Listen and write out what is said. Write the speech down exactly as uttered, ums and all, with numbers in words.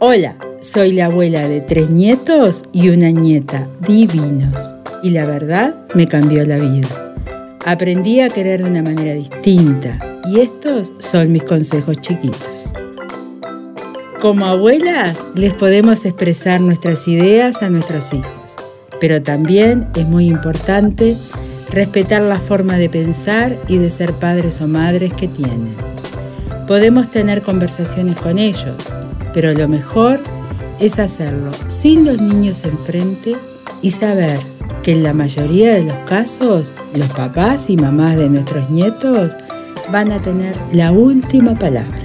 Hola, soy la abuela de tres nietos y una nieta divinos. Y la verdad me cambió la vida. Aprendí a querer de una manera distinta y estos son mis consejos chiquitos. Como abuelas les podemos expresar nuestras ideas a nuestros hijos, pero también es muy importante respetar la forma de pensar y de ser padres o madres que tienen. Podemos tener conversaciones con ellos, pero lo mejor es hacerlo sin los niños enfrente y saber que en la mayoría de los casos los papás y mamás de nuestros nietos van a tener la última palabra.